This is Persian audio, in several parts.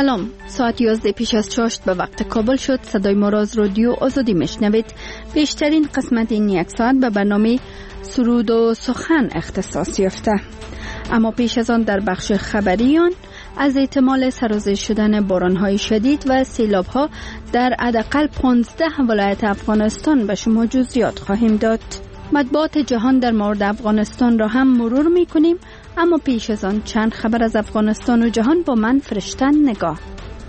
سلام، ساعت 11 پیش از 6 به وقت کابل شد. صدای ما را از رادیو آزادی میشنوید. بیشترین قسمت این یک ساعت به برنامه سرود و سخن اختصاص یافته. اما پیش از آن در بخش خبریان از احتمال سرازیر شدن بارانهای شدید و سیلابها در حداقل 15 ولایت افغانستان به شما جزئیات خواهیم داد. مطبوعات جهان در مورد افغانستان را هم مرور می کنیم، اما پیش از آن چند خبر از افغانستان و جهان با من فرشتن نگاه.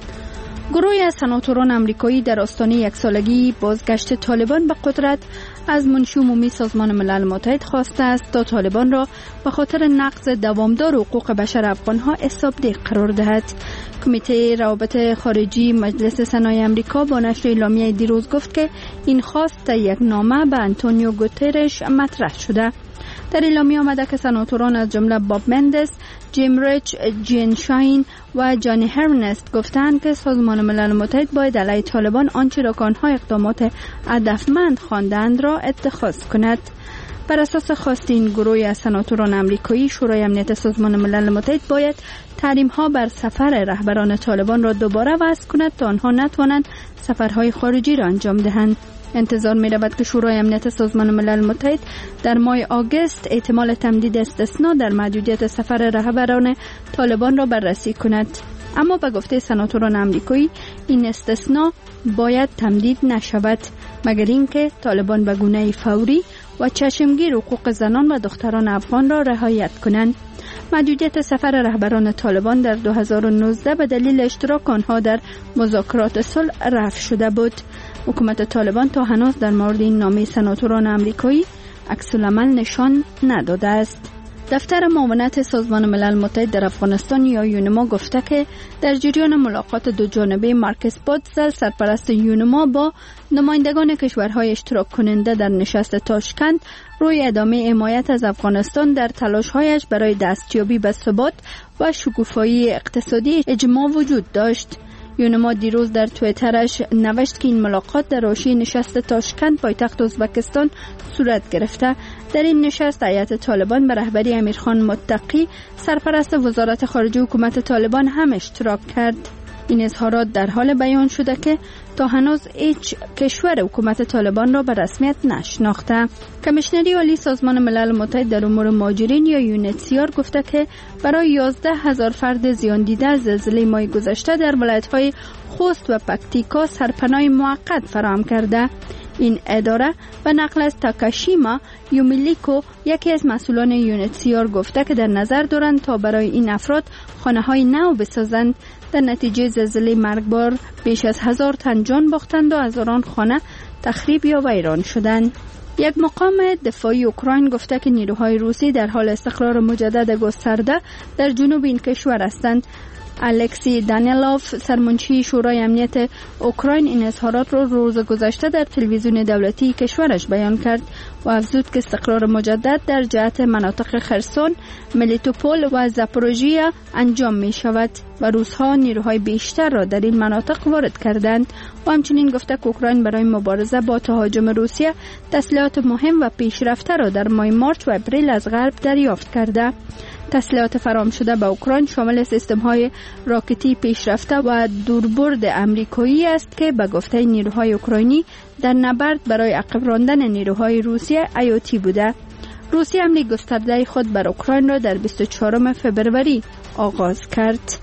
گروهی از سناتوران امریکایی در آستانه یک سالگی بازگشت طالبان به قدرت از منشی عمومی سازمان ملل متحد خواسته است تا طالبان را به خاطر نقض دوامدار حقوق بشر افغانها حسابدهی قرار دهد. کمیته روابط خارجی مجلس سنای امریکا با نشر اعلامیه دیروز گفت که این خواست در یک نامه به آنتونیو گوترش مطرح شده. در اعلامیه آمده که سناتوران از جمله باب مندس، جیم ریچ، جین شاین و جانی هرنست گفتند که سازمان ملل متحد باید علیه طالبان آنچه را که آنها اقدامات هدفمند خواندند را اتخاذ کند. بر اساس خواست این گروه از سناتوران امریکایی، شورای امنیت سازمان ملل متحد باید تحریم‌ها بر سفر رهبران طالبان را دوباره وضع کند تا آنها نتوانند سفرهای خارجی را انجام دهند. انتظار می رود که شورای امنیت سازمان ملل متحد در ماه آگوست احتمال تمدید استثناء در محدودیت سفر رهبران طالبان را بررسی کند. اما به گفته سناتوران امریکایی این استثناء باید تمدید نشود مگر اینکه طالبان به گونه فوری و چشمگیر حقوق زنان و دختران افغان را رعایت کنند. محدودیت سفر رهبران طالبان در 2019 به دلیل اشتراک آنها در مذاکرات صلح رفع شده بود. حکومت طالبان تا هنوز در مورد این نامه سناتوران امریکایی عکس‌العمل نشان نداده است. دفتر معاونت سازمان ملل متحد در افغانستان یا یونما گفته که در جریان ملاقات دو جانبه مارکس بادزل سرپرست یونما با نمایندگان کشورهای اشتراک کننده در نشست تاشکند روی ادامه حمایت از افغانستان در تلاش‌هایش برای دستیابی به ثبات و شکوفایی اقتصادی اجماع وجود داشت. یونما دیروز در توییترش نوشت که این ملاقات در حاشیه نشست تاشکند پایتخت ازبکستان صورت گرفته. در این نشست هیئت طالبان به رهبری امیرخان متقی سرپرست وزارت خارجه حکومت طالبان هم اشتراک کرد. این اظهارات در حال بیان شده که تا هنوز هیچ کشور حکومت طالبان را به رسمیت نشناخته. کمیشنری عالی سازمان ملل متحد در امور مهاجرین یا یونهچ‌سی‌آر گفته که برای 11,000 فرد زیان دیده از زلزله ماه گذشته در ولایت‌های خوست و پکتیکا سرپناه موقت فراهم کرده. این اداره به نقل از تاکاشیما یومیلیکو یکی از مسئولان یونهچ‌سی‌آر گفته که در نظر دارند تا برای این افراد خانه‌های نو بسازند. در نتیجه زلزله مرگبار بیش از 1000 تن جان باختند و هزاران خانه تخریب یا ویران شدند. یک مقام دفاعی اوکراین گفته که نیروهای روسی در حال استقرار مجدد گسترده در جنوب این کشور هستند. الکسی دانیلوف سرمنشی شورای امنیت اوکراین این اظهارات را روز گذشته در تلویزیون دولتی کشورش بیان کرد و افزود که استقرار مجدد در جهت مناطق خرسون، ملیتوپول و زاپوروژیا انجام می شود و روس‌ها نیروهای بیشتر را در این مناطق وارد کردند و همچنین گفته که اوکراین برای مبارزه با تهاجم روسیه تسلیحات مهم و پیشرفته را در ماه مارچ و اپریل از غرب دریافت کرده. تسلیحات فراهم شده به اوکراین شامل سیستم‌های راکتی پیشرفته و دوربرد امریکایی است که به گفته نیروهای اوکراینی در نبرد برای عقب راندن نیروهای روسیه حیاتی بوده. روسیه حمله گسترده خود بر اوکراین را در 24 فبروری آغاز کرد.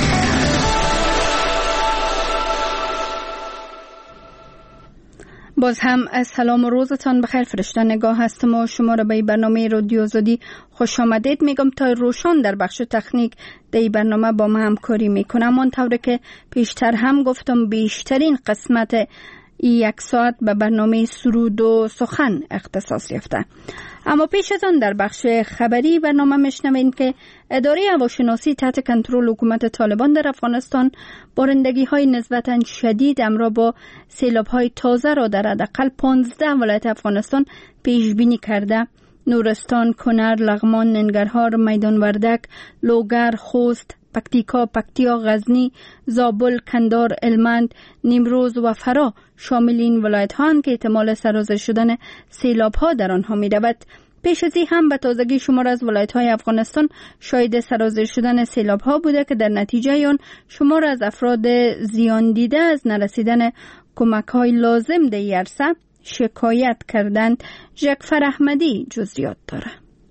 باز هم از سلام و روزتان بخیر. فرشته نگاه هستم و شما را به برنامه رادیو آزادی خوش آمدید میگم. تا روشان در بخش تکنیک در برنامه با ما همکاری میکنم. آنطوری که پیشتر هم گفتم بیشترین قسمت یک ساعت به برنامه سرود و سخن اختصاص یافته. اما پیش از آن در بخش خبری برنامه میشنوید که اداره هواشناسی تحت کنترل حکومت طالبان در افغانستان بارندگی‌های نسبتاً شدید همراه با سیلاب‌های تازه را در حداقل 15 ولایت افغانستان پیش بینی کرده. نورستان، کنر، لغمان، ننگرهار، میدان وردک، لوگر، خوست، پکتیکا، پکتیا، غزنی، زابل، کندهار، هلمند، نیمروز و فرا شامل این ولایت ها که احتمال سرازیر شدن سیلاب ها در آنها می رود. پیش از این هم به تازگی شمار از ولایت‌های افغانستان شاهد سرازیر شدن سیلاب‌ها بوده که در نتیجه آن شمار از افراد زیان دیده از نرسیدن کمک‌های لازم در این عرصه شکایت کردند. جعفر احمدی جزئیات داره.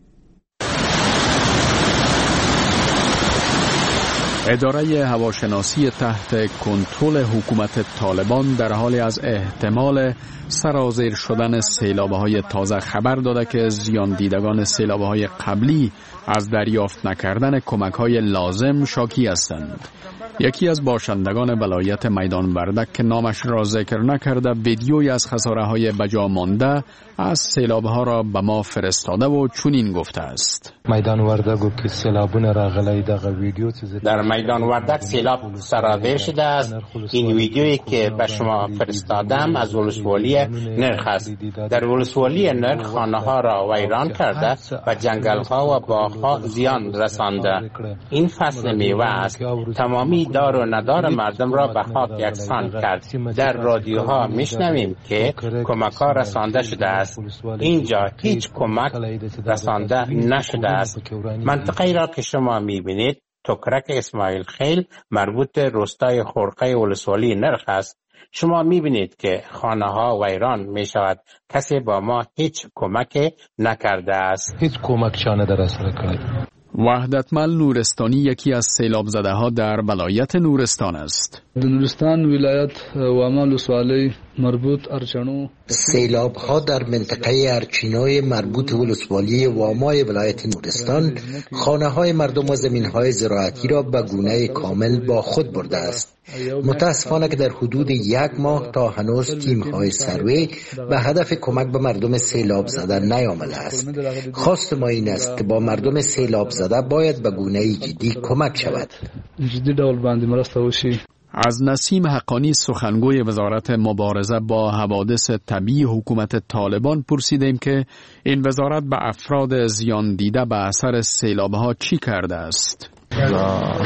اداره هواشناسی تحت کنترل حکومت طالبان در حال از احتمال سرازیر شدن سیلاب‌های تازه خبر داده که زیان دیدگان سیلاب‌های قبلی از دریافت نکردن کمک‌های لازم شاکی هستند. یکی از باشندگان ولایت میدان وردک که نامش را ذکر نکرده ویدیویی از خساره‌های بجا مانده از سیلاب‌ها را به ما فرستاده و چنین گفته است: میدان وردک که سیلابونه راغلی دغه ویدیو در میدان وردک سیلاب سرازیر شده است. این ویدیویی که به شما فرستادم از ولسوالی نرخ است. در ولسوالی نرخ خانه‌ها را ویران کرده و جنگل‌ها و باغ‌ها زیان رسانده. این فصل میوه است. تمامی دار و ندار مردم را به خاک یکسان کرد. در رادیوها میشنویم که کمک‌ها رسانده شده است. اینجا هیچ کمک رسانده نشده است. منطقه‌ای را که شما می‌بینید تکرک اسماعیل خیل مربوط به روستای خرقه ولسوالی نرخ است. شما می‌بینید که خانه‌ها ویران می‌شود. کسی با ما هیچ کمک نکرده است. هیچ کمک چانه در اثر کرد. وحدتمل نورستانی یکی از سیلاب زده ها در ولایت نورستان است. نورستان ولایت واما ولسوالی مربوط ارچنو سیلاب ها در منطقه ارچینوی مربوط ولسوالی وامای ولایت نورستان خانه های مردم و زمین های زراعتی را به گونه کامل با خود برده است. متاسفانه که در حدود 1 ماه تا هنوز تیم های سروی به هدف کمک به مردم سیلاب زده نیامده است. خواست ما این است که با مردم سیلاب زده باید به گونه جدی کمک شود. جدی ډول باندې مرسته وشي. از نسیم حقانی سخنگوی وزارت مبارزه با حوادث طبیعی حکومت طالبان پرسیدیم که این وزارت به افراد زیان دیده به اثر سیلاب‌ها چی کرده است. و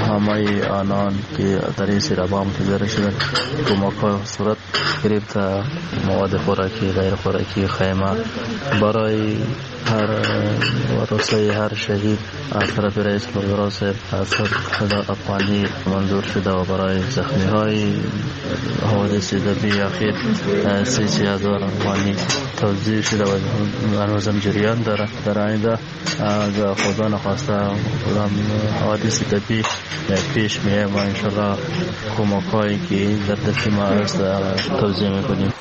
همه آنان که در این سیلاب‌ها متضرر شدند کمک‌ها صورت گرفت. مواد خوراکی، غیر خوراکی، خیمه برای هر ورثه هر شهید از طرف رئیس الوزراء صاحب 100,000 افغانی منظور شده و برای زخمی‌های حوادث طبیعی اخیر 30,000 افغانی توزیع شده و هنوزم جریان داره. در آینده اگر خدا نخواسته حوادث طبیعی پیش میه و انشالله کمک‌هایی که در دست ما است توزیع میکنیم.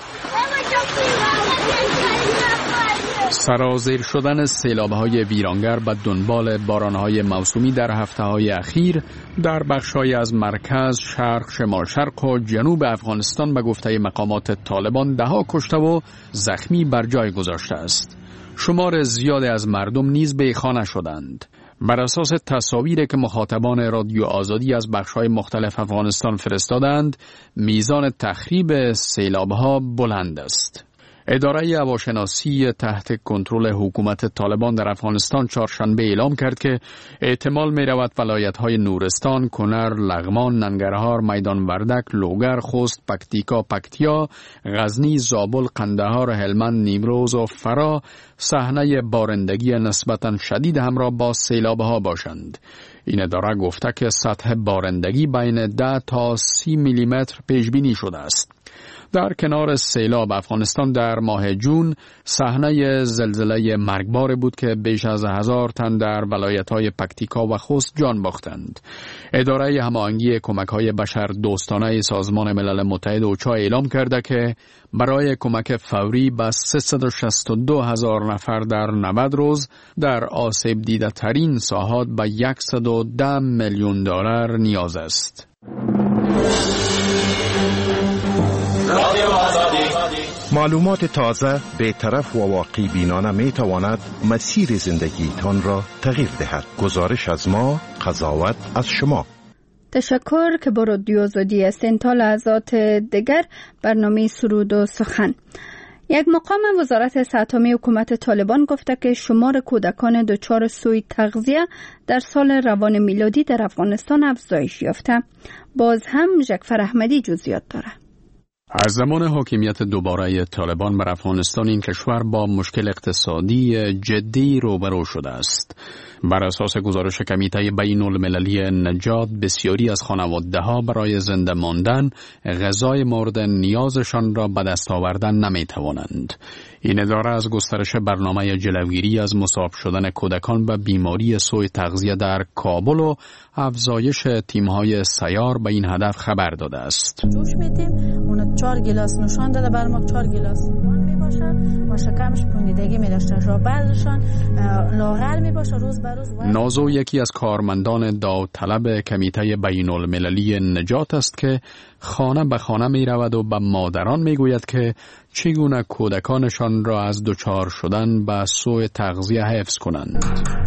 سرازیر شدن سیلاب‌های ویرانگر به دنبال باران‌های موسمی در هفته‌های اخیر در بخش‌های از مرکز، شرق، شمال شرق و جنوب افغانستان به گفته مقامات طالبان 10 کشته و زخمی بر جای گذاشته است. شمار زیادی از مردم نیز بیخانه شدند. بر اساس تصاویری که مخاطبان رادیو آزادی از بخش‌های مختلف افغانستان فرستادند، میزان تخریب سیلاب‌ها بلند است. اداره هواشناسی تحت کنترل حکومت طالبان در افغانستان چهارشنبه اعلام کرد که احتمال می رود ولایت‌های نورستان، کنر، لغمان، ننگرهار، میدان وردک، لوگر، خوست، پکتیکا، پکتیا، غزنی، زابل، قندهار، هلمند، نیمروز و فرا صحنه بارندگی نسبتاً شدید همراه با سیلاب‌ها باشند. این اداره گفته که سطح بارندگی بین 10 تا 30 میلیمتر پیش بینی شده است. در کنار سیلاب افغانستان در ماه جون صحنه زلزله مرگبار بود که بیش از 1000 تن در ولایت‌های پکتیکا و خوست جان باختند. اداره هماهنگی کمک‌های بشر دوستانه سازمان ملل متحد اوچا اعلام کرده که برای کمک فوری به 362,000 نفر در 90 روز در آسیب دیده ترین ساحات به 110 میلیون دلار نیاز است. معلومات تازه، بی‌طرف و واقع بینانه می تواند مسیر زندگیتان را تغییر دهد. گزارش از ما، قضاوت از شما. تشکر که با رادیو آزادی هستین. تا لحظات دیگر برنامه سرود و سخن. یک مقام وزارت صحت عامه حکومت طالبان گفته که شمار کودکان دچار سوء تغذیه در سال روان میلادی در افغانستان افزایش یافته. باز هم جعفر احمدی جزئیات داره. از زمان حاکمیت دوباره طالبان بر افغانستان این کشور با مشکل اقتصادی جدی روبرو شده است. بر اساس گزارش کمیته بین المللی نجات، بسیاری از خانواده‌ها برای زنده ماندن غذای مورد نیازشان را به دست آوردن نمی‌توانند. این اداره از گسترش برنامه جلوگیری از مصاب شدن کودکان به بیماری سوء تغذیه در کابل و افزایش تیم‌های سیار به این هدف خبر داده است. جوش میدیم، اون 4 گیلاس نوشان داده بر ما 4 گیلاس نان میباشه و شکمش پوندیدگی میداشته و بعضشان لاغر میباشه روز به روز. نازو یکی از کارمندان داوطلب کمیته بین المللی نجات است که خانه به خانه می رود و به مادران می گوید که چگونه کودکانشان را از دچار شدن به سوء تغذیه حفظ کنند.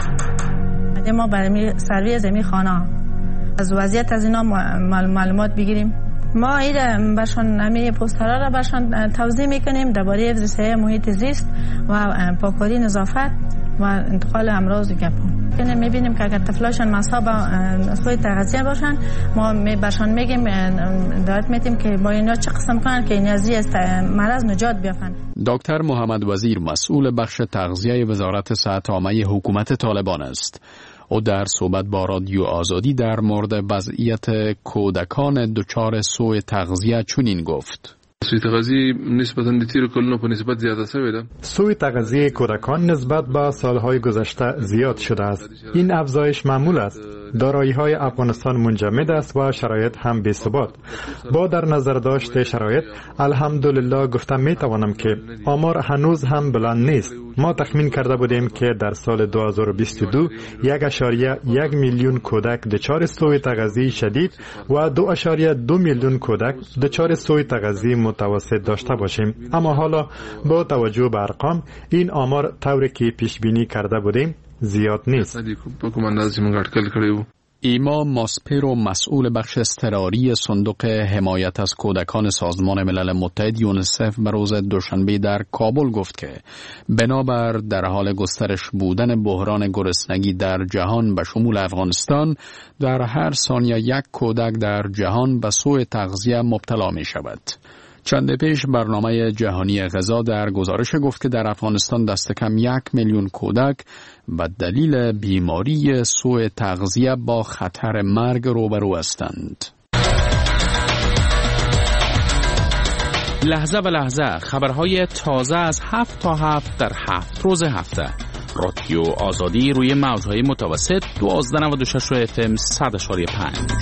ما برای سروی زمین خانه از وضعیت از اینا معلومات بگیریم. ما این برشان همه پوسترها را برشان توضیح میکنیم درباره حفظ صحی محیط زیست و پاکاری نظافت و انتقال امراض گپون. یعنی میبینیم که اگر طفلاشان مصاب سوء تغذیه باشن، ما برشان میگیم دعوت میدیم که با اینا چه قسم کنن که این از مرض نجات بیافن. دکتر محمد وزیر مسئول بخش تغذیه وزارت صحت عامه حکومت طالبان است. او در صحبت با رادیو آزادی در مورد وضعیت کودکان دچار سوء تغذیه چنین گفت: سوء تغذیه نسبتاً به تیر کلونو په نسبت زیاده شوی ده. سوء تغذیه کودکان نسبت به سالهای گذشته زیاد شده است. این افزایش معمول است. دارایی‌های افغانستان منجمد است و شرایط هم بی‌ثبات. با در نظر داشت شرایط، الحمدلله گفتم میتوانم که آمار هنوز هم بلند نیست. ما تخمین کرده بودیم که در سال 2022 1.1 میلیون کودک دچار سوء تغذیه شدید و 2.2 میلیون کودک دچار سوء تغذیه متوسط داشته باشیم. اما حالا با توجه به ارقام، این آمار طوری که پیش بینی کرده بودیم زیاد نیست. ایما ماسپیرو مسئول بخش اضطراری صندوق حمایت از کودکان سازمان ملل متحد یونیسف به روز دوشنبه در کابل گفت که بنابر در حال گسترش بودن بحران گرسنگی در جهان به شمول افغانستان، در هر ثانیه 1 کودک در جهان به سوء تغذیه مبتلا می شود. چند پیش برنامه جهانی غذا در گزارش گفت که در افغانستان دست کم 1 میلیون کودک به دلیل بیماری سوء تغذیه با خطر مرگ روبرو هستند. لحظه به لحظه خبرهای تازه از 7 تا 7 در 7 روز هفته. رادیو آزادی روی موجهای متوسط 1296 FM 100.5.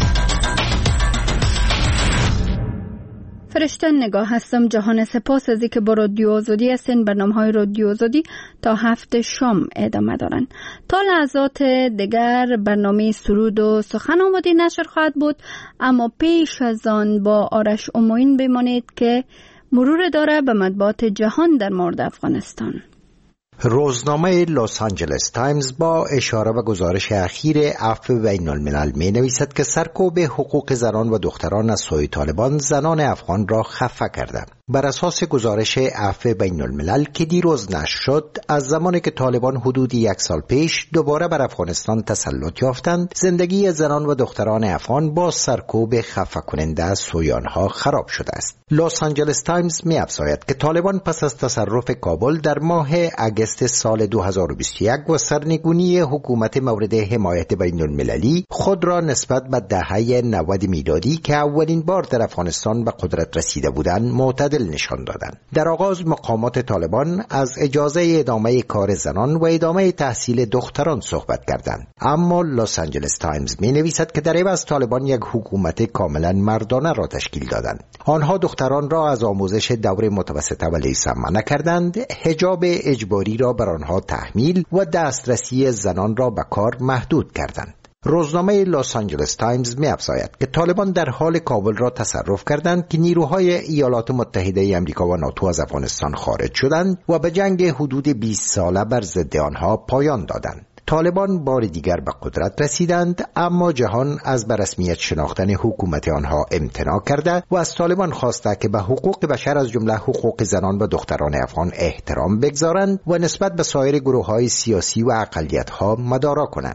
فرشته نگاه هستم. جهان سپاس از اینکه با رادیو آزادی هستین. برنامه‌های رادیو آزادی تا 7 شام ادامه دارن. تا لحظات دیگر برنامه سرود و سخن آماده نشر خواهد بود، اما پیش از آن با آرش اموین بمانید که مرور داره به مطبوعات جهان در مورد افغانستان. روزنامه لس آنجلس تایمز با اشاره به گزارش اخیر عفو بین الملل می نویسد که سرکوب حقوق زنان و دختران از سوی طالبان زنان افغان را خفه کرده. بر اساس گزارش عفو بین الملل که دیروز نشر شد، از زمانی که طالبان حدود 1 سال پیش دوباره بر افغانستان تسلط یافتند، زندگی زنان و دختران افغان با سرکوب خفه کننده از سوی آنها خراب شده است. لس آنجلس تایمز می افزاید که طالبان پس از تصرف کابل در ماه اگست سال 2021 و سرنگونی حکومت مورد حمایت بین المللی خود را نسبت به دهه 90 میلادی که اولین بار در افغانستان به قدرت رسیده بودند معتدل نشان دادند. در آغاز مقامات طالبان از اجازه ادامه کار زنان و ادامه تحصیل دختران صحبت کردند، اما لس آنجلس تایمز می نویسد که در عوض طالبان یک حکومت کاملا مردانه را تشکیل دادند. آنها دختران را از آموزش دوره متوسطه و لیسه منع کردند، حجاب اجباری را بر آنها تحمیل و دسترسی زنان را به کار محدود کردند. روزنامه لس آنجلس تایمز می افزاید که طالبان در حال کابل را تصرف کردند که نیروهای ایالات متحده آمریکا و ناتو از افغانستان خارج شدند و به جنگ حدود 20 ساله بر ضد آنها پایان دادند. طالبان بار دیگر به قدرت رسیدند، اما جهان از به رسمیت شناختن حکومت آنها امتناع کرده و از طالبان خواسته که به حقوق بشر از جمله حقوق زنان و دختران افغان احترام بگذارند و نسبت به سایر گروه‌های سیاسی و اقلیت‌ها مدارا کنند.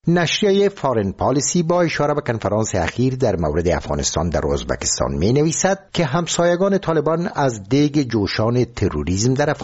نشریه فارن پالیسی با اشاره به کنفرانس اخیر در مورد افغانستان در ازبکستان می نویسد که همسایگان طالبان از دیگ جوشان تروریسم در